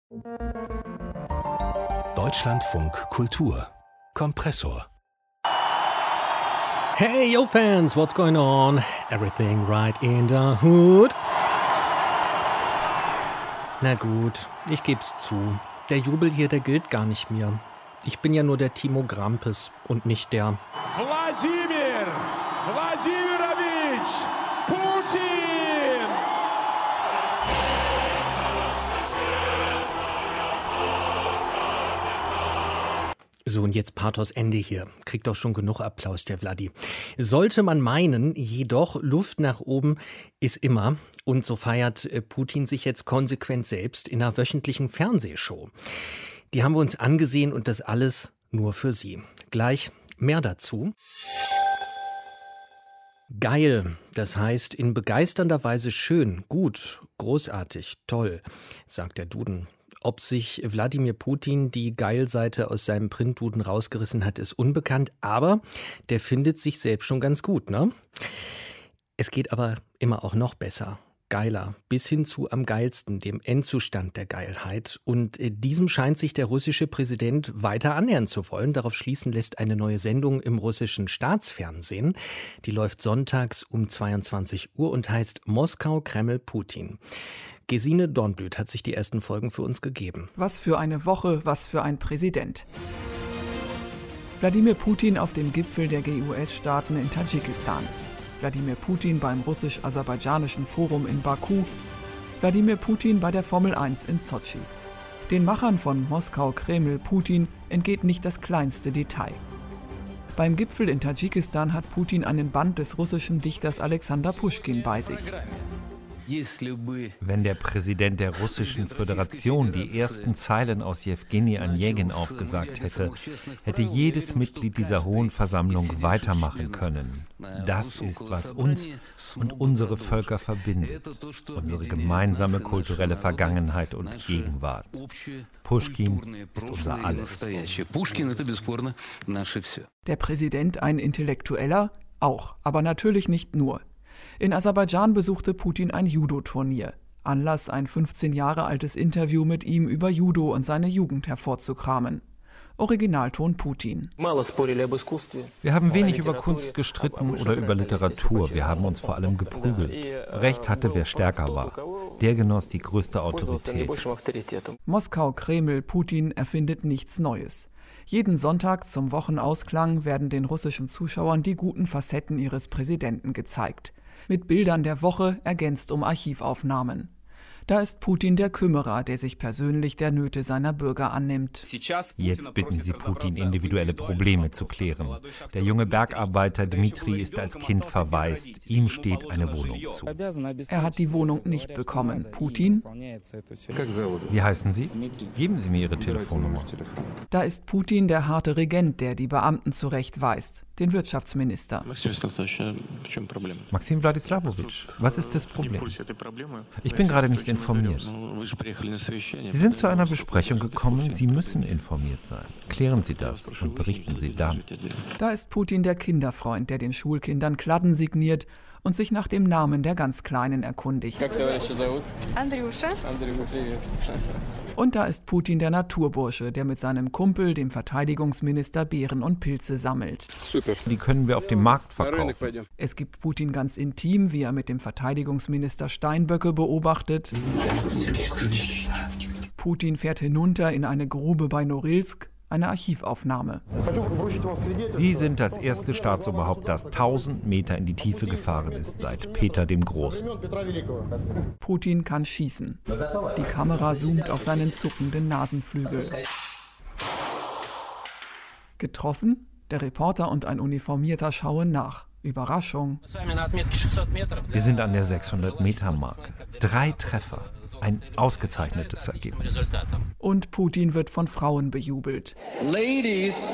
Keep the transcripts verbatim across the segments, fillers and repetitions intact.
Deutschlandfunk Kultur Kompressor. Hey, yo fans, what's going on? Everything right in the hood? Na gut, ich geb's zu. Der Jubel hier, der gilt gar nicht mehr. Ich bin ja nur der Timo Grampes und nicht der Wladimir Wladimirovich Putin! So, und jetzt Pathos Ende hier. Kriegt doch schon genug Applaus, der Vladi. Sollte man meinen, jedoch Luft nach oben ist immer. Und so feiert Putin sich jetzt konsequent selbst in einer wöchentlichen Fernsehshow. Die haben wir uns angesehen und das alles nur für Sie. Gleich mehr dazu. Geil, das heißt in begeisternder Weise schön, gut, großartig, toll, sagt der Duden. Ob sich Wladimir Putin die Geil-Seite aus seinem Printduden rausgerissen hat, ist unbekannt, aber der findet sich selbst schon ganz gut, ne? Es geht aber immer auch noch besser, geiler, bis hin zu am geilsten, dem Endzustand der Geilheit. Und diesem scheint sich der russische Präsident weiter annähern zu wollen. Darauf schließen lässt eine neue Sendung im russischen Staatsfernsehen. Die läuft sonntags um zweiundzwanzig Uhr und heißt Moskau, Kreml, Putin. Gesine Dornblüt hat sich die ersten Folgen für uns gegeben. Was für eine Woche, was für ein Präsident. Wladimir Putin auf dem Gipfel der G U S-Staaten in Tadschikistan. Wladimir Putin beim russisch-aserbaidschanischen Forum in Baku. Wladimir Putin bei der Formel eins in Sotschi. Den Machern von Moskau, Kreml, Putin entgeht nicht das kleinste Detail. Beim Gipfel in Tadschikistan hat Putin einen Band des russischen Dichters Alexander Puschkin bei sich. Wenn der Präsident der Russischen Föderation die ersten Zeilen aus Jewgeni Onegin aufgesagt hätte, hätte jedes Mitglied dieser Hohen Versammlung weitermachen können. Das ist, was uns und unsere Völker verbindet, unsere gemeinsame kulturelle Vergangenheit und Gegenwart. Puschkin ist unser Alles. Der Präsident ein Intellektueller? Auch, aber natürlich nicht nur. In Aserbaidschan besuchte Putin ein Judo-Turnier. Anlass, ein fünfzehn Jahre altes Interview mit ihm über Judo und seine Jugend hervorzukramen. Originalton Putin. Wir haben wenig über Kunst gestritten oder über Literatur. Wir haben uns vor allem geprügelt. Recht hatte, wer stärker war. Der genoss die größte Autorität. Moskau, Kreml, Putin erfindet nichts Neues. Jeden Sonntag zum Wochenausklang werden den russischen Zuschauern die guten Facetten ihres Präsidenten gezeigt. Mit Bildern der Woche ergänzt um Archivaufnahmen. Da ist Putin der Kümmerer, der sich persönlich der Nöte seiner Bürger annimmt. Jetzt bitten sie Putin, individuelle Probleme zu klären. Der junge Bergarbeiter Dmitri ist als Kind verwaist. Ihm steht eine Wohnung zu. Er hat die Wohnung nicht bekommen. Putin? Wie heißen Sie? Geben Sie mir Ihre Telefonnummer. Da ist Putin der harte Regent, der die Beamten zurechtweist, den Wirtschaftsminister. Maxim Wladislawowitsch, was ist das Problem? Ich bin gerade nicht informiert. Sie sind zu einer Besprechung gekommen, Sie müssen informiert sein. Klären Sie das und berichten Sie dann. Da ist Putin der Kinderfreund, der den Schulkindern Kladden signiert und sich nach dem Namen der ganz Kleinen erkundigt. Und da ist Putin der Naturbursche, der mit seinem Kumpel, dem Verteidigungsminister, Beeren und Pilze sammelt. Die können wir auf dem Markt verkaufen. Es gibt Putin ganz intim, wie er mit dem Verteidigungsminister Steinböcke beobachtet. Putin fährt hinunter in eine Grube bei Norilsk. Eine Archivaufnahme. Sie sind das erste Staatsoberhaupt, das tausend Meter in die Tiefe gefahren ist, seit Peter dem Großen. Putin kann schießen. Die Kamera zoomt auf seinen zuckenden Nasenflügel. Getroffen? Der Reporter und ein Uniformierter schauen nach. Überraschung. Wir sind an der sechshundert-Meter-Marke. Drei Treffer. Ein ausgezeichnetes Ergebnis. Und Putin wird von Frauen bejubelt. Ladies,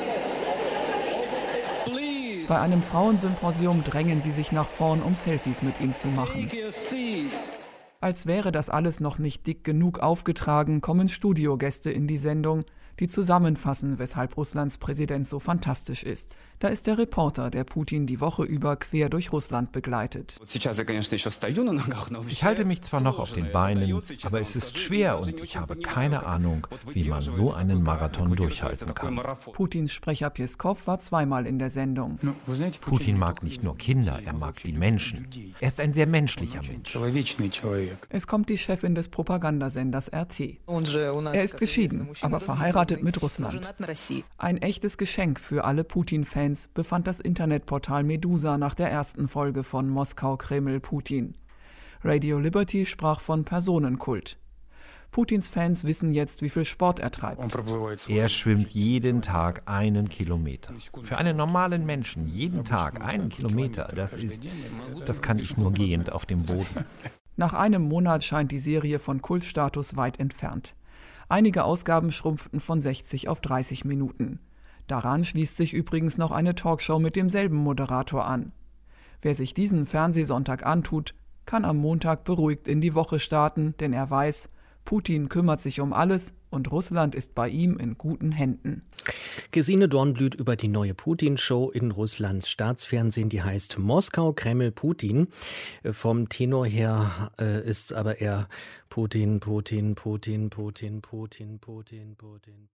please. Bei einem Frauensymposium drängen sie sich nach vorn, um Selfies mit ihm zu machen. Als wäre das alles noch nicht dick genug aufgetragen, kommen Studiogäste in die Sendung. die zusammenfassen, weshalb Russlands Präsident so fantastisch ist. Da ist der Reporter, der Putin die Woche über quer durch Russland begleitet. Ich halte mich zwar noch auf den Beinen, aber es ist schwer und ich habe keine Ahnung, wie man so einen Marathon durchhalten kann. Putins Sprecher Peskov war zweimal in der Sendung. Putin mag nicht nur Kinder, er mag die Menschen. Er ist ein sehr menschlicher Mensch. Es kommt die Chefin des Propagandasenders R T. Er ist geschieden, aber verheiratet mit Russland. Ein echtes Geschenk für alle Putin-Fans, befand das Internetportal Medusa nach der ersten Folge von Moskau, Kreml, Putin. Radio Liberty sprach von Personenkult. Putins Fans wissen jetzt, wie viel Sport er treibt. Er schwimmt jeden Tag einen Kilometer. Für einen normalen Menschen jeden Tag einen Kilometer, das ist, das kann ich nur gehend auf dem Boden. Nach einem Monat scheint die Serie von Kultstatus weit entfernt. Einige Ausgaben schrumpften von sechzig auf dreißig Minuten. Daran schließt sich übrigens noch eine Talkshow mit demselben Moderator an. Wer sich diesen Fernsehsonntag antut, kann am Montag beruhigt in die Woche starten, denn er weiß, Putin kümmert sich um alles und Russland ist bei ihm in guten Händen. Gesine Dornblüt über die neue Putin-Show in Russlands Staatsfernsehen, die heißt Moskau, Kreml, Putin. Vom Tenor her äh, ist es aber eher Putin, Putin, Putin, Putin, Putin, Putin, Putin.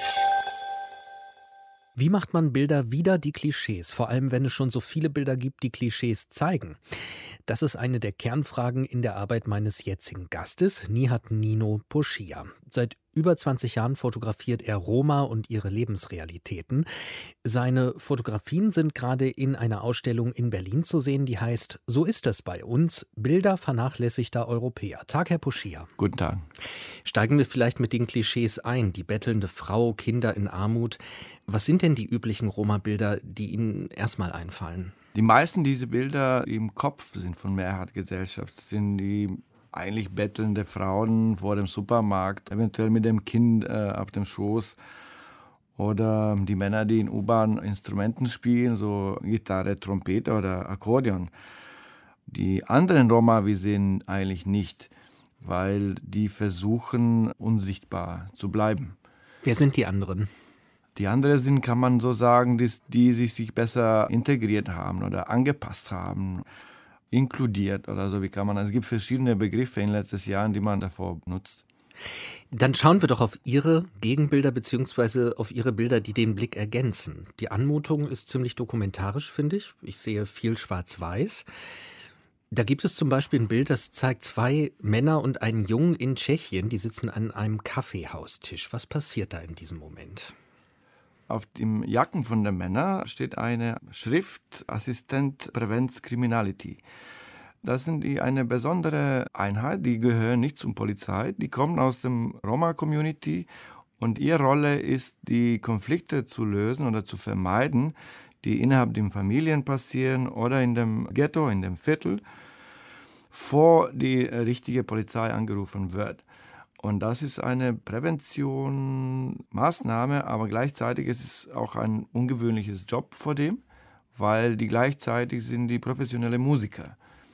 Wie macht man Bilder wider die Klischees, vor allem wenn es schon so viele Bilder gibt, die Klischees zeigen? Das ist eine der Kernfragen in der Arbeit meines jetzigen Gastes, Nihat Nino Poschia. Seit über zwanzig Jahren fotografiert er Roma und ihre Lebensrealitäten. Seine Fotografien sind gerade in einer Ausstellung in Berlin zu sehen, die heißt »So ist es bei uns. Bilder vernachlässigter Europäer«. Tag, Herr Poschia. Guten Tag. Steigen wir vielleicht mit den Klischees ein. Die bettelnde Frau, Kinder in Armut. Was sind denn die üblichen Roma-Bilder, die Ihnen erstmal einfallen? Die meisten dieser Bilder im Kopf sind von Mehrheitsgesellschaft, sind die eigentlich bettelnde Frauen vor dem Supermarkt, eventuell mit dem Kind äh, auf dem Schoß oder die Männer, die in U-Bahn Instrumenten spielen, so Gitarre, Trompete oder Akkordeon. Die anderen Roma, wir sehen eigentlich nicht, weil die versuchen, unsichtbar zu bleiben. Wer sind die anderen? Die anderen sind, kann man so sagen, die, die sich besser integriert haben oder angepasst haben, inkludiert oder so, wie kann man. Es gibt verschiedene Begriffe in den letzten Jahren, die man davor nutzt. Dann schauen wir doch auf Ihre Gegenbilder bzw. auf Ihre Bilder, die den Blick ergänzen. Die Anmutung ist ziemlich dokumentarisch, finde ich. Ich sehe viel Schwarz-Weiß. Da gibt es zum Beispiel ein Bild, das zeigt zwei Männer und einen Jungen in Tschechien, die sitzen an einem Kaffeehaustisch. Was passiert da in diesem Moment? Auf dem Jacken von den Männern steht eine Schrift Assistent Prevents Criminality. Das sind die eine besondere Einheit, die gehören nicht zur Polizei, die kommen aus dem Roma-Community und ihre Rolle ist, die Konflikte zu lösen oder zu vermeiden, die innerhalb der Familien passieren oder in dem Ghetto, in dem Viertel, bevor die richtige Polizei angerufen wird. Und das ist eine Präventionsmaßnahme, aber gleichzeitig ist es auch ein ungewöhnliches Job vor dem, weil die gleichzeitig sind die professionelle Musiker.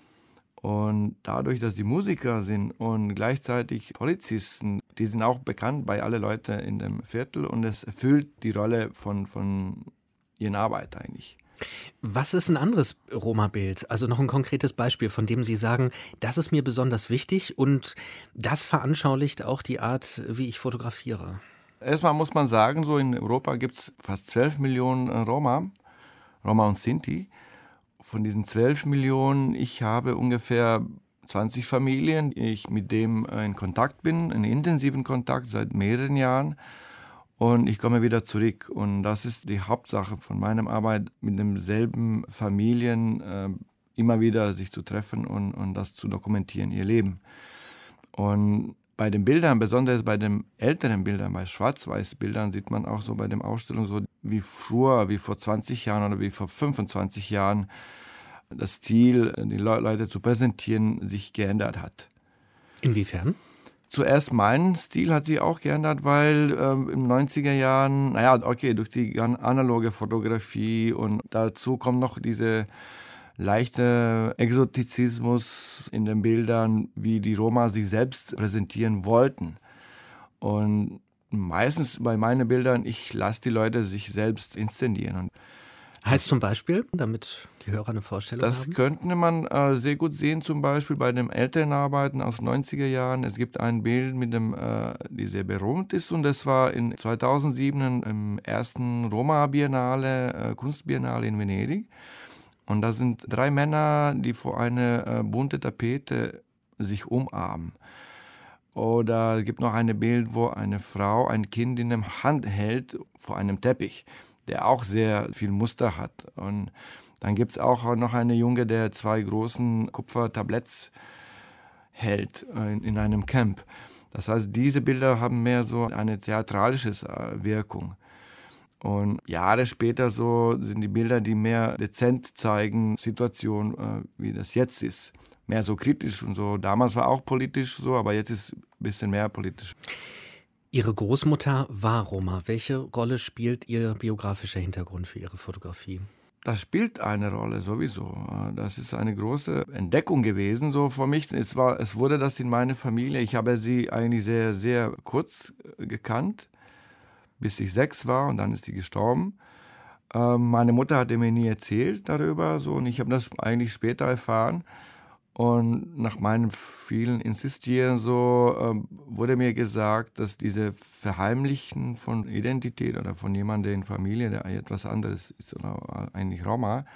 Und dadurch, dass die Musiker sind und gleichzeitig Polizisten, die sind auch bekannt bei allen Leuten in dem Viertel und es erfüllt die Rolle von, von ihren Arbeit eigentlich. Was ist ein anderes Roma-Bild? Also noch ein konkretes Beispiel, von dem Sie sagen, das ist mir besonders wichtig und das veranschaulicht auch die Art, wie ich fotografiere. Erstmal muss man sagen, so in Europa gibt es fast zwölf Millionen Roma, Roma und Sinti. Von diesen zwölf Millionen, ich habe ungefähr zwanzig Familien, ich mit dem in Kontakt bin, in intensiven Kontakt seit mehreren Jahren. Und ich komme wieder zurück und das ist die Hauptsache von meiner Arbeit, mit demselben Familien äh, immer wieder sich zu treffen und, und das zu dokumentieren, ihr Leben. Und bei den Bildern, besonders bei den älteren Bildern, bei Schwarz-Weiß-Bildern, sieht man auch so bei den Ausstellungen so wie früher, wie vor zwanzig Jahren oder wie vor fünfundzwanzig Jahren das Ziel, die Le- Leute zu präsentieren, sich geändert hat. Inwiefern? Zuerst mein Stil hat sich auch geändert, weil ähm, im neunziger Jahren, naja, okay, durch die analoge Fotografie und dazu kommt noch diese leichte Exotizismus in den Bildern, wie die Roma sich selbst präsentieren wollten. Und Meistens bei meinen Bildern, ich lasse die Leute sich selbst inszenieren. Und heißt zum Beispiel, damit die Hörer eine Vorstellung das haben? Das könnte man äh, sehr gut sehen, zum Beispiel bei den älteren Arbeiten aus neunziger Jahren. Es gibt ein Bild, mit dem, äh, die sehr berühmt ist, und das war in zweitausendsieben im ersten Roma-Biennale, äh, Kunstbiennale in Venedig. Und da sind drei Männer, die vor einer äh, bunte Tapete sich umarmen. Oder es gibt noch ein Bild, wo eine Frau ein Kind in der Hand hält vor einem Teppich, der auch sehr viel Muster hat. Und dann gibt es auch noch einen Junge, der zwei großen Kupfertabletts hält in, in einem Camp. Das heißt, diese Bilder haben mehr so eine theatralische Wirkung. Und Jahre später so sind die Bilder, die mehr dezent zeigen, Situation, wie das jetzt ist. Mehr so kritisch und so. Damals war auch politisch so, aber jetzt ist es ein bisschen mehr politisch. Ihre Großmutter war Roma. Welche Rolle spielt Ihr biografischer Hintergrund für Ihre Fotografie? Das spielt eine Rolle sowieso. Das ist eine große Entdeckung gewesen so für mich. Es war, es wurde das in meiner Familie. Ich habe sie eigentlich sehr, sehr kurz gekannt, bis ich sechs war, und dann ist sie gestorben. Meine Mutter hatte mir nie erzählt darüber, so, und ich habe das eigentlich später erfahren. Und nach meinem vielen Insistieren so äh, wurde mir gesagt, dass diese Verheimlichen von Identität oder von jemandem in Familie, der etwas anderes ist, oder eigentlich Roma,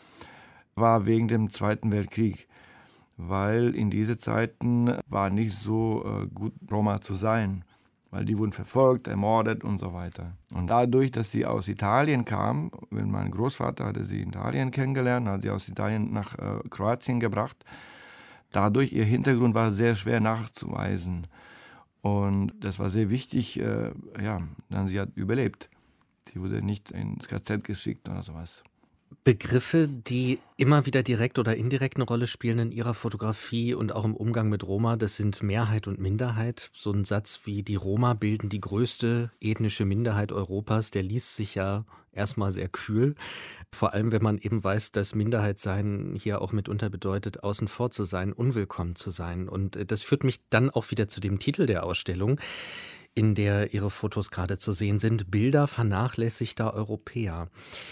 war wegen dem Zweiten Weltkrieg. Weil in diesen Zeiten war nicht so äh, gut, Roma zu sein. Weil die wurden verfolgt, ermordet und so weiter. Und dadurch, dass sie aus Italien kam, wenn mein Großvater hatte sie in Italien kennengelernt, hat sie aus Italien nach äh, Kroatien gebracht. Dadurch, ihr Hintergrund war sehr schwer nachzuweisen. Und das war sehr wichtig, äh, ja, dann sie hat überlebt. Sie wurde nicht ins K Z geschickt oder sowas. Begriffe, die immer wieder direkt oder indirekt eine Rolle spielen in Ihrer Fotografie und auch im Umgang mit Roma, das sind Mehrheit und Minderheit. So ein Satz wie die Roma bilden die größte ethnische Minderheit Europas, der liest sich ja erstmal sehr kühl. Vor allem, wenn man eben weiß, dass Minderheit sein hier auch mitunter bedeutet, außen vor zu sein, unwillkommen zu sein. Und das führt mich dann auch wieder zu dem Titel der Ausstellung, in der Ihre Fotos gerade zu sehen sind: Bilder vernachlässigter Europäer.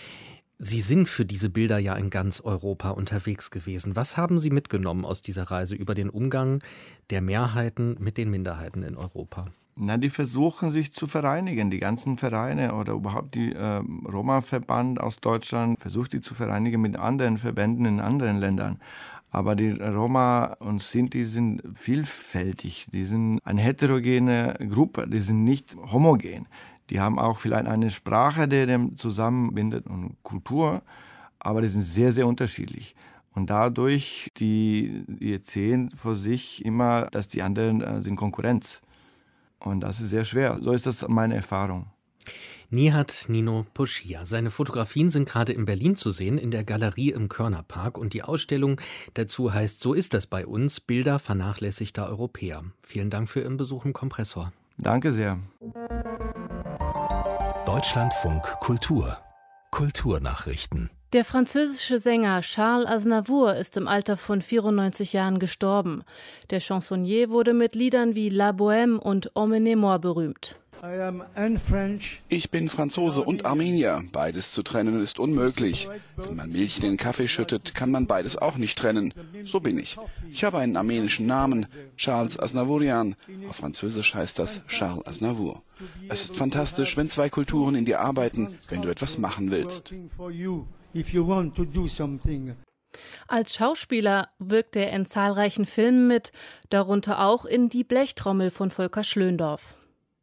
Sie sind für diese Bilder ja in ganz Europa unterwegs gewesen. Was haben Sie mitgenommen aus dieser Reise über den Umgang der Mehrheiten mit den Minderheiten in Europa? Na, die versuchen sich zu vereinigen. Die ganzen Vereine oder überhaupt die äh, Roma-Verband aus Deutschland versucht sie zu vereinigen mit anderen Verbänden in anderen Ländern. Aber die Roma und Sinti sind vielfältig. Die sind eine heterogene Gruppe, die sind nicht homogen. Die haben auch vielleicht eine Sprache, die dem zusammenbindet, und Kultur, aber die sind sehr, sehr unterschiedlich. Und dadurch, die, die erzählen vor sich immer, dass die anderen äh, sind Konkurrenz. Und das ist sehr schwer. So ist das meine Erfahrung. Nihat Nino Poschia. Seine Fotografien sind gerade in Berlin zu sehen, in der Galerie im Körnerpark. Und die Ausstellung dazu heißt "So ist das bei uns, Bilder vernachlässigter Europäer". Vielen Dank für Ihren Besuch im Kompressor. Danke sehr. Deutschlandfunk Kultur. Kulturnachrichten. Der französische Sänger Charles Aznavour ist im Alter von vierundneunzig Jahren gestorben. Der Chansonnier wurde mit Liedern wie La Bohème und Emmenez-moi berühmt. Ich bin Franzose und Armenier. Beides zu trennen ist unmöglich. Wenn man Milch in den Kaffee schüttet, kann man beides auch nicht trennen. So bin ich. Ich habe einen armenischen Namen, Charles Aznavourian. Auf Französisch heißt das Charles Aznavour. Es ist fantastisch, wenn zwei Kulturen in dir arbeiten, wenn du etwas machen willst. Als Schauspieler wirkt er in zahlreichen Filmen mit, darunter auch in Die Blechtrommel von Volker Schlöndorff.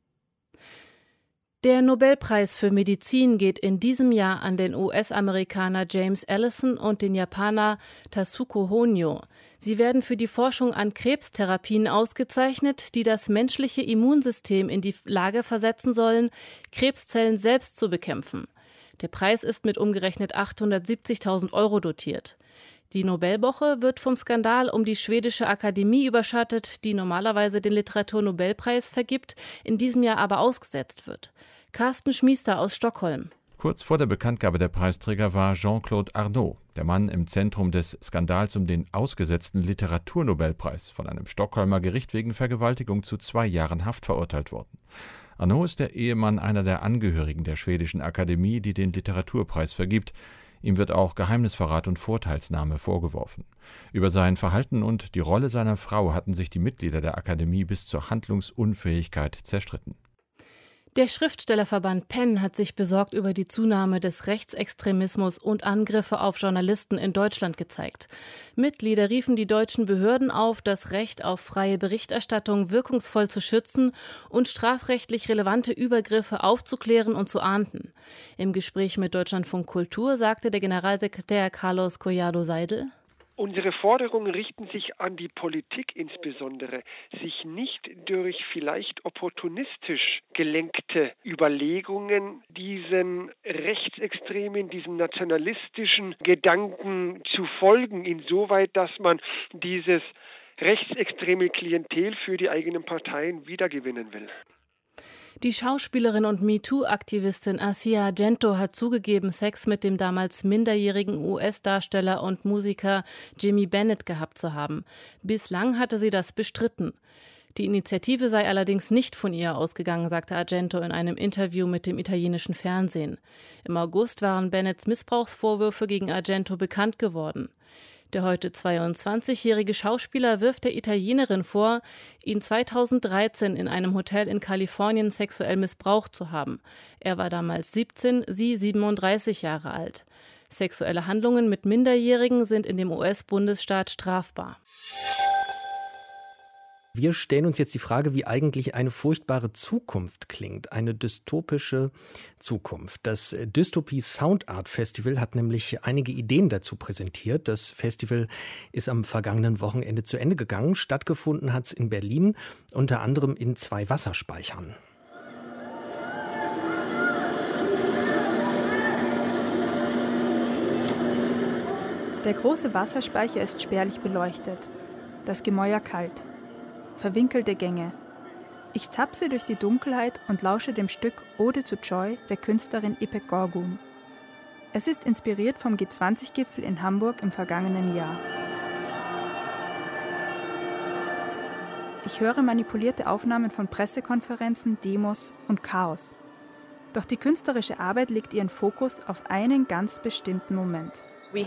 Der Nobelpreis für Medizin geht in diesem Jahr an den U S-Amerikaner James Allison und den Japaner Tasuku Honyo. Sie werden für die Forschung an Krebstherapien ausgezeichnet, die das menschliche Immunsystem in die Lage versetzen sollen, Krebszellen selbst zu bekämpfen. Der Preis ist mit umgerechnet achthundertsiebzigtausend Euro dotiert. Die Nobelwoche wird vom Skandal um die schwedische Akademie überschattet, die normalerweise den Literaturnobelpreis vergibt, in diesem Jahr aber ausgesetzt wird. Carsten Schmiester aus Stockholm. Kurz vor der Bekanntgabe der Preisträger war Jean-Claude Arnault, der Mann im Zentrum des Skandals um den ausgesetzten Literaturnobelpreis, von einem Stockholmer Gericht wegen Vergewaltigung zu zwei Jahren Haft verurteilt worden. Arnaud ist der Ehemann einer der Angehörigen der schwedischen Akademie, die den Literaturpreis vergibt. Ihm wird auch Geheimnisverrat und Vorteilsnahme vorgeworfen. Über sein Verhalten und die Rolle seiner Frau hatten sich die Mitglieder der Akademie bis zur Handlungsunfähigkeit zerstritten. Der Schriftstellerverband Penn hat sich besorgt über die Zunahme des Rechtsextremismus und Angriffe auf Journalisten in Deutschland gezeigt. Mitglieder riefen die deutschen Behörden auf, das Recht auf freie Berichterstattung wirkungsvoll zu schützen und strafrechtlich relevante Übergriffe aufzuklären und zu ahnden. Im Gespräch mit Deutschlandfunk Kultur sagte der Generalsekretär Carlos Collado Seidel: Unsere Forderungen richten sich an die Politik insbesondere, sich nicht durch vielleicht opportunistisch gelenkte Überlegungen diesem rechtsextremen, diesem nationalistischen Gedanken zu folgen, insoweit, dass man dieses rechtsextreme Klientel für die eigenen Parteien wiedergewinnen will. Die Schauspielerin und MeToo-Aktivistin Asia Argento hat zugegeben, Sex mit dem damals minderjährigen U S-Darsteller und Musiker Jimmy Bennett gehabt zu haben. Bislang hatte sie das bestritten. Die Initiative sei allerdings nicht von ihr ausgegangen, sagte Argento in einem Interview mit dem italienischen Fernsehen. Im August waren Bennetts Missbrauchsvorwürfe gegen Argento bekannt geworden. Der heute zweiundzwanzigjährige Schauspieler wirft der Italienerin vor, ihn zweitausenddreizehn in einem Hotel in Kalifornien sexuell missbraucht zu haben. Er war damals siebzehn, sie siebenunddreißig Jahre alt. Sexuelle Handlungen mit Minderjährigen sind in dem U S-Bundesstaat strafbar. Wir stellen uns jetzt die Frage, wie eigentlich eine furchtbare Zukunft klingt, eine dystopische Zukunft. Das Dystopie Sound Art Festival hat nämlich einige Ideen dazu präsentiert. Das Festival ist am vergangenen Wochenende zu Ende gegangen. Stattgefunden hat es in Berlin, unter anderem in zwei Wasserspeichern. Der große Wasserspeicher ist spärlich beleuchtet, das Gemäuer kalt. Verwinkelte Gänge. Ich zapse durch die Dunkelheit und lausche dem Stück Ode to Joy der Künstlerin İpek Gorgun. Es ist inspiriert vom G zwanzig Gipfel in Hamburg im vergangenen Jahr. Ich höre manipulierte Aufnahmen von Pressekonferenzen, Demos und Chaos. Doch die künstlerische Arbeit legt ihren Fokus auf einen ganz bestimmten Moment.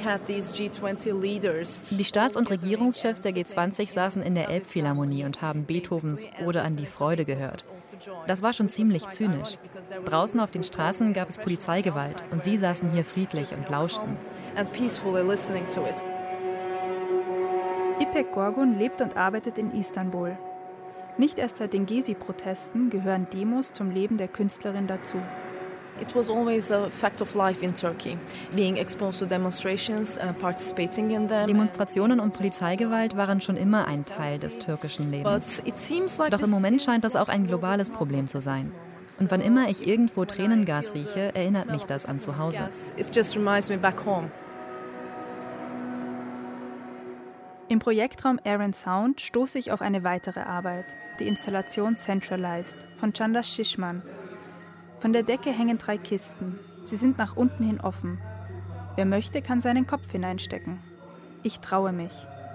Die Staats- und Regierungschefs der G zwanzig saßen in der Elbphilharmonie und haben Beethovens Ode an die Freude gehört. Das war schon ziemlich zynisch. Draußen auf den Straßen gab es Polizeigewalt und sie saßen hier friedlich und lauschten. İpek Gorgun lebt und arbeitet in Istanbul. Nicht erst seit den Gezi-Protesten gehören Demos zum Leben der Künstlerin dazu. It was always a fact of life in Turkey, being exposed to demonstrations, uh, participating in them. Demonstrationen und Polizeigewalt waren schon immer ein Teil des türkischen Lebens. Doch im Moment scheint das auch ein globales Problem zu sein. Und wann immer ich irgendwo Tränengas rieche, erinnert mich das an zu Hause. It just reminds me back home. Im Projektraum Air and Sound stoße ich auf eine weitere Arbeit, die Installation Centralized von Chandra Shishman. Von der Decke hängen drei Kisten. Sie sind nach unten hin offen. Wer möchte, kann seinen Kopf hineinstecken. Ich traue mich.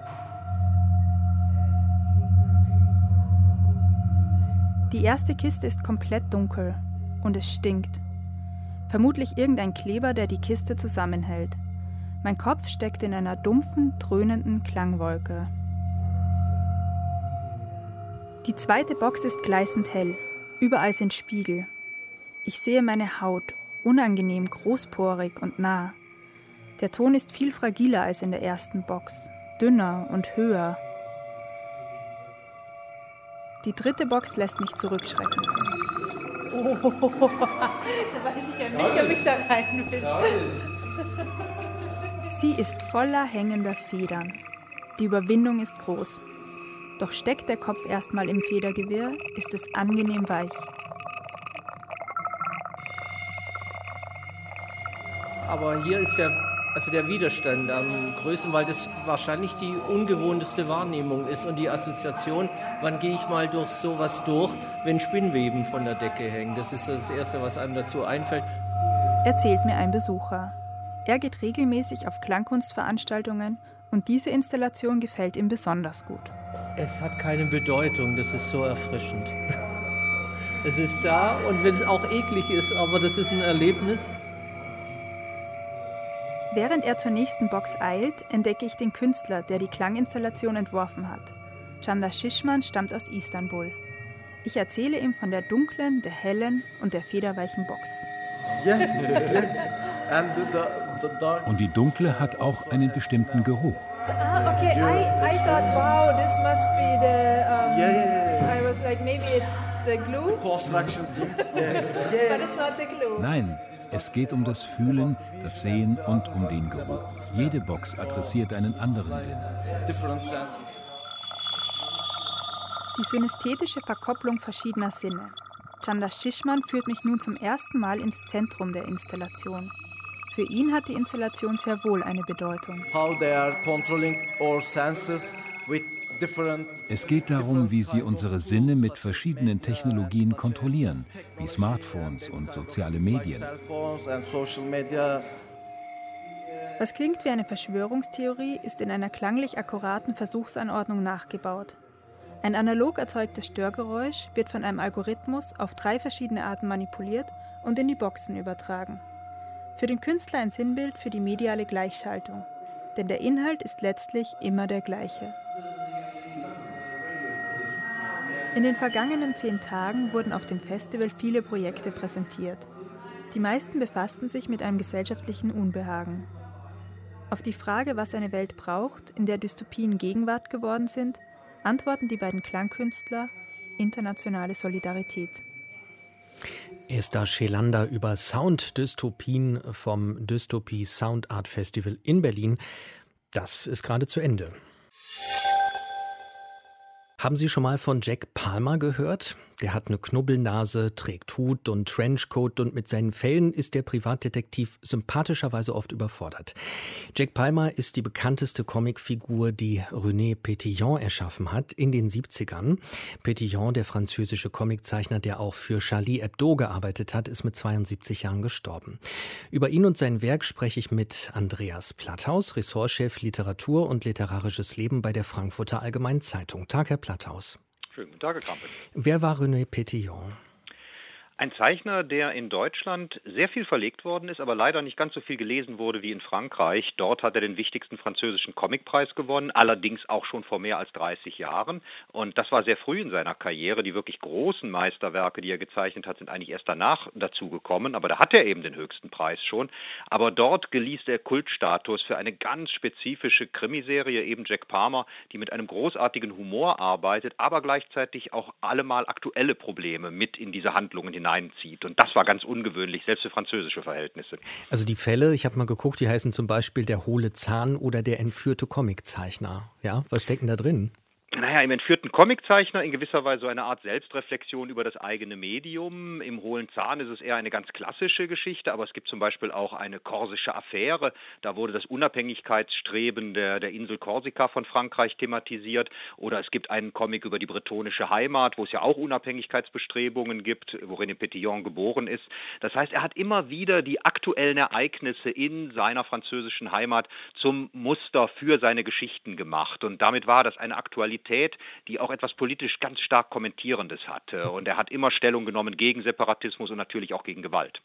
Die erste Kiste ist komplett dunkel und es stinkt. Vermutlich irgendein Kleber, der die Kiste zusammenhält. Mein Kopf steckt in einer dumpfen, dröhnenden Klangwolke. Die zweite Box ist gleißend hell. Überall sind Spiegel. Ich sehe meine Haut, unangenehm großporig und nah. Der Ton ist viel fragiler als in der ersten Box, dünner und höher. Die dritte Box lässt mich zurückschrecken. Oh, da weiß ich ja nicht, ob ich da rein will. Sie ist voller hängender Federn. Die Überwindung ist groß. Doch steckt der Kopf erstmal im Federgewirr, ist es angenehm weich. Aber hier ist der, also der Widerstand am größten, weil das wahrscheinlich die ungewohnteste Wahrnehmung ist und die Assoziation, wann gehe ich mal durch sowas durch, wenn Spinnweben von der Decke hängen. Das ist das Erste, was einem dazu einfällt. Erzählt mir ein Besucher. Er geht regelmäßig auf Klangkunstveranstaltungen und diese Installation gefällt ihm besonders gut. Es hat keine Bedeutung, das ist so erfrischend. Es ist da und wenn es auch eklig ist, aber das ist ein Erlebnis. Während er zur nächsten Box eilt, entdecke ich den Künstler, der die Klanginstallation entworfen hat. Chandra Shishman stammt aus Istanbul. Ich erzähle ihm von der dunklen, der hellen und der federweichen Box. Und die dunkle hat auch einen bestimmten Geruch. Ah, okay. I, I thought, wow, this must be the. Um, yeah, yeah, yeah. I was like, maybe it's the glue. Construction team. Yeah. Yeah. But it's not the glue. Nein, es geht um das Fühlen, das Sehen und um den Geruch. Jede Box adressiert einen anderen Sinn. Die synästhetische Verkopplung verschiedener Sinne. Chandra Shishman führt mich nun zum ersten Mal ins Zentrum der Installation. Für ihn hat die Installation sehr wohl eine Bedeutung. Es geht darum, wie sie unsere Sinne mit verschiedenen Technologien kontrollieren, wie Smartphones und soziale Medien. Was klingt wie eine Verschwörungstheorie, ist in einer klanglich akkuraten Versuchsanordnung nachgebaut. Ein analog erzeugtes Störgeräusch wird von einem Algorithmus auf drei verschiedene Arten manipuliert und in die Boxen übertragen. Für den Künstler ein Sinnbild für die mediale Gleichschaltung, denn der Inhalt ist letztlich immer der gleiche. In den vergangenen zehn Tagen wurden auf dem Festival viele Projekte präsentiert. Die meisten befassten sich mit einem gesellschaftlichen Unbehagen. Auf die Frage, was eine Welt braucht, in der Dystopien Gegenwart geworden sind, antworten die beiden Klangkünstler: internationale Solidarität. Esther Schelander über Sound-Dystopien vom Dystopie Sound Art Festival in Berlin. Das ist gerade zu Ende. Haben Sie schon mal von Jack Palmer gehört? Der hat eine Knubbelnase, trägt Hut und Trenchcoat und mit seinen Fällen ist der Privatdetektiv sympathischerweise oft überfordert. Jack Palmer ist die bekannteste Comicfigur, die René Petillon erschaffen hat in den siebzigern. Petillon, der französische Comiczeichner, der auch für Charlie Hebdo gearbeitet hat, ist mit zweiundsiebzig Jahren gestorben. Über ihn und sein Werk spreche ich mit Andreas Platthaus, Ressortchef Literatur und literarisches Leben bei der Frankfurter Allgemeinen Zeitung. Tag, Herr Platthaus. Schönen guten Tag, Herr Krampe. Wer war René Petillon? Ein Zeichner, der in Deutschland sehr viel verlegt worden ist, aber leider nicht ganz so viel gelesen wurde wie in Frankreich. Dort hat er den wichtigsten französischen Comicpreis gewonnen, allerdings auch schon vor mehr als dreißig Jahren. Und das war sehr früh in seiner Karriere. Die wirklich großen Meisterwerke, die er gezeichnet hat, sind eigentlich erst danach dazugekommen. Aber da hat er eben den höchsten Preis schon. Aber dort geließ der Kultstatus für eine ganz spezifische Krimiserie, eben Jack Palmer, die mit einem großartigen Humor arbeitet, aber gleichzeitig auch allemal aktuelle Probleme mit in diese Handlungen hinein hineinzieht. Und das war ganz ungewöhnlich, selbst für französische Verhältnisse. Also die Fälle, ich habe mal geguckt, die heißen zum Beispiel der hohle Zahn oder der entführte Comiczeichner. Ja, was steckt denn da drin? Naja, im entführten Comiczeichner in gewisser Weise so eine Art Selbstreflexion über das eigene Medium. Im hohlen Zahn ist es eher eine ganz klassische Geschichte, aber es gibt zum Beispiel auch eine korsische Affäre. Da wurde das Unabhängigkeitsstreben der, der Insel Korsika von Frankreich thematisiert. Oder es gibt einen Comic über die bretonische Heimat, wo es ja auch Unabhängigkeitsbestrebungen gibt, wo René Petillon geboren ist. Das heißt, er hat immer wieder die aktuellen Ereignisse in seiner französischen Heimat zum Muster für seine Geschichten gemacht. Und damit war das eine Aktualität, die auch etwas politisch ganz stark Kommentierendes hatte. Und er hat immer Stellung genommen gegen Separatismus und natürlich auch gegen Gewalt.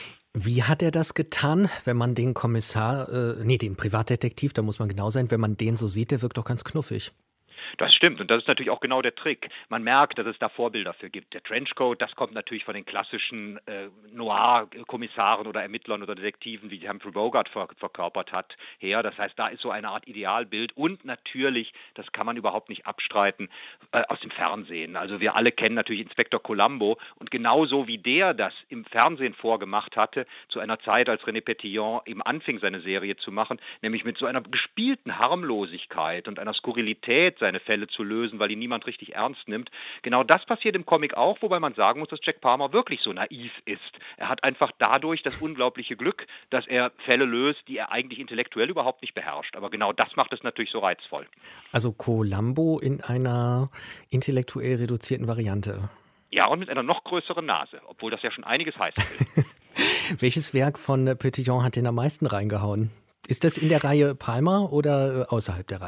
Wie hat er das getan, wenn man den Kommissar, äh, nee, den Privatdetektiv, da muss man genau sein, wenn man den so sieht, der wirkt doch ganz knuffig. Das stimmt und das ist natürlich auch genau der Trick. Man merkt, dass es da Vorbilder für gibt. Der Trenchcoat, das kommt natürlich von den klassischen äh, Noir-Kommissaren oder Ermittlern oder Detektiven, wie Humphrey Bogart ver- verkörpert hat, her. Das heißt, da ist so eine Art Idealbild und natürlich, das kann man überhaupt nicht abstreiten, äh, aus dem Fernsehen. Also wir alle kennen natürlich Inspektor Columbo und genauso wie der das im Fernsehen vorgemacht hatte, zu einer Zeit, als René Petillon eben anfing, seine Serie zu machen, nämlich mit so einer gespielten Harmlosigkeit und einer Skurrilität seine Fälle zu lösen, weil ihn niemand richtig ernst nimmt. Genau das passiert im Comic auch, wobei man sagen muss, dass Jack Palmer wirklich so naiv ist. Er hat einfach dadurch das unglaubliche Glück, dass er Fälle löst, die er eigentlich intellektuell überhaupt nicht beherrscht. Aber genau das macht es natürlich so reizvoll. Also Columbo in einer intellektuell reduzierten Variante. Ja, und mit einer noch größeren Nase, obwohl das ja schon einiges heißen will. Welches Werk von Petillon hat den am meisten reingehauen? Ist das in der Reihe Palmer oder außerhalb der Reihe? Er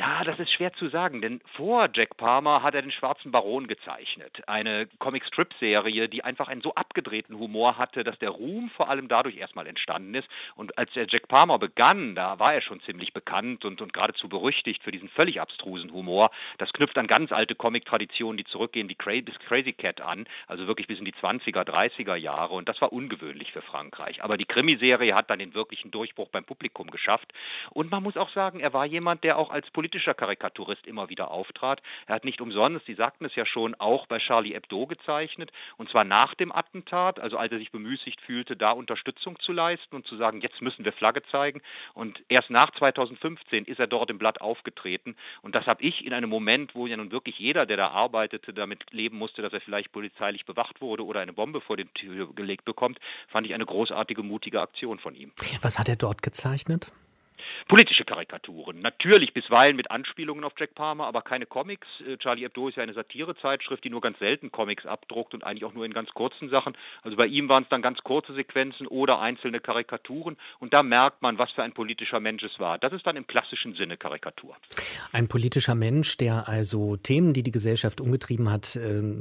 Ja, das ist schwer zu sagen, denn vor Jack Palmer hat er den Schwarzen Baron gezeichnet. Eine Comic-Strip-Serie, die einfach einen so abgedrehten Humor hatte, dass der Ruhm vor allem dadurch erstmal entstanden ist. Und als der Jack Palmer begann, da war er schon ziemlich bekannt und, und geradezu berüchtigt für diesen völlig abstrusen Humor. Das knüpft an ganz alte Comic-Traditionen, die zurückgehen, die Cra- bis Crazy Cat an, also wirklich bis in die zwanziger, dreißiger Jahre. Und das war ungewöhnlich für Frankreich. Aber die Krimiserie hat dann den wirklichen Durchbruch beim Publikum geschafft. Und man muss auch sagen, er war jemand, der auch als politischer Karikaturist immer wieder auftrat. Er hat nicht umsonst, Sie sagten es ja schon, auch bei Charlie Hebdo gezeichnet, und zwar nach dem Attentat, also als er sich bemüßigt fühlte, da Unterstützung zu leisten und zu sagen, jetzt müssen wir Flagge zeigen. Und erst nach zweitausendfünfzehn ist er dort im Blatt aufgetreten. Und das habe ich in einem Moment, wo ja nun wirklich jeder, der da arbeitete, damit leben musste, dass er vielleicht polizeilich bewacht wurde oder eine Bombe vor die Tür gelegt bekommt, fand ich eine großartige, mutige Aktion von ihm. Was hat er dort gezeichnet? Politische Karikaturen, natürlich bisweilen mit Anspielungen auf Jack Palmer, aber keine Comics. Charlie Hebdo ist ja eine Satirezeitschrift, die nur ganz selten Comics abdruckt und eigentlich auch nur in ganz kurzen Sachen. Also bei ihm waren es dann ganz kurze Sequenzen oder einzelne Karikaturen, und da merkt man, was für ein politischer Mensch es war. Das ist dann im klassischen Sinne Karikatur. Ein politischer Mensch, der also Themen, die die Gesellschaft umgetrieben hat,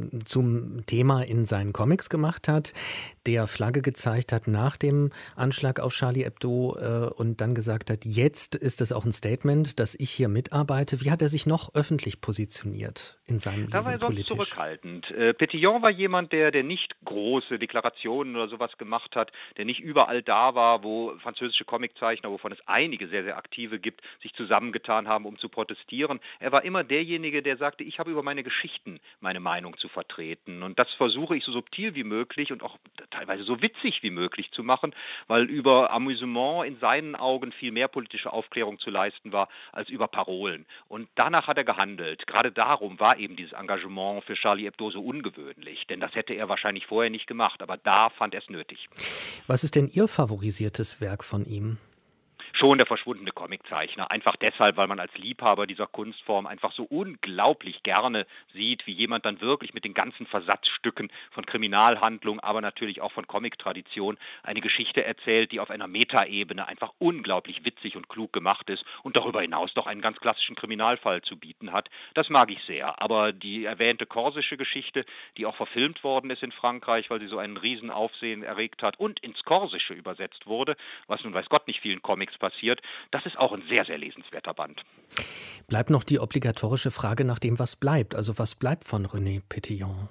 zum Thema in seinen Comics gemacht hat, der Flagge gezeigt hat nach dem Anschlag auf Charlie Hebdo und dann gesagt hat, jetzt Jetzt ist es auch ein Statement, dass ich hier mitarbeite. Wie hat er sich noch öffentlich positioniert in seinem Da Leben war er sonst politisch? zurückhaltend. Äh, Petillon war jemand, der, der nicht große Deklarationen oder sowas gemacht hat, der nicht überall da war, wo französische Comiczeichner, wovon es einige sehr, sehr aktive gibt, sich zusammengetan haben, um zu protestieren. Er war immer derjenige, der sagte, ich habe über meine Geschichten meine Meinung zu vertreten. Und das versuche ich so subtil wie möglich und auch teilweise so witzig wie möglich zu machen, weil über Amüsement in seinen Augen viel mehr politische Aufklärung zu leisten war, als über Parolen. Und danach hat er gehandelt. Gerade darum war eben dieses Engagement für Charlie Hebdo so ungewöhnlich, denn das hätte er wahrscheinlich vorher nicht gemacht, aber da fand er es nötig. Was ist denn Ihr favorisiertes Werk von ihm? Schon der verschwundene Comiczeichner. Einfach deshalb, weil man als Liebhaber dieser Kunstform einfach so unglaublich gerne sieht, wie jemand dann wirklich mit den ganzen Versatzstücken von Kriminalhandlung, aber natürlich auch von Comic-Tradition eine Geschichte erzählt, die auf einer Metaebene einfach unglaublich witzig und klug gemacht ist und darüber hinaus doch einen ganz klassischen Kriminalfall zu bieten hat. Das mag ich sehr. Aber die erwähnte korsische Geschichte, die auch verfilmt worden ist in Frankreich, weil sie so einen Riesenaufsehen erregt hat und ins Korsische übersetzt wurde, was nun weiß Gott nicht vielen Comics passiert, das ist auch ein sehr, sehr lesenswerter Band. Bleibt noch die obligatorische Frage nach dem, was bleibt. Also was bleibt von René Petillon?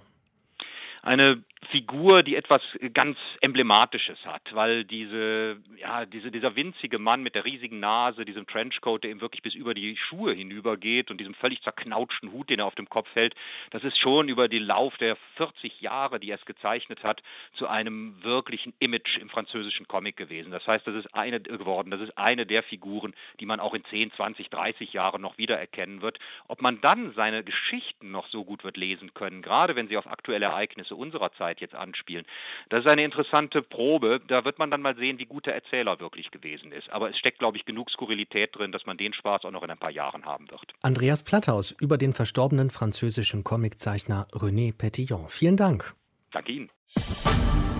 Eine Figur, die etwas ganz Emblematisches hat, weil diese, ja, diese, dieser winzige Mann mit der riesigen Nase, diesem Trenchcoat, der ihm wirklich bis über die Schuhe hinübergeht und diesem völlig zerknautschten Hut, den er auf dem Kopf hält, das ist schon über den Lauf der vierzig Jahre, die er es gezeichnet hat, zu einem wirklichen Image im französischen Comic gewesen. Das heißt, das ist eine geworden, das ist eine der Figuren, die man auch in zehn, zwanzig, dreißig Jahren noch wiedererkennen wird. Ob man dann seine Geschichten noch so gut wird lesen können, gerade wenn sie auf aktuelle Ereignisse unserer Zeit jetzt anspielen. Das ist eine interessante Probe. Da wird man dann mal sehen, wie gut der Erzähler wirklich gewesen ist. Aber es steckt, glaube ich, genug Skurrilität drin, dass man den Spaß auch noch in ein paar Jahren haben wird. Andreas Platthaus über den verstorbenen französischen Comiczeichner René Petillon. Vielen Dank. Danke Ihnen.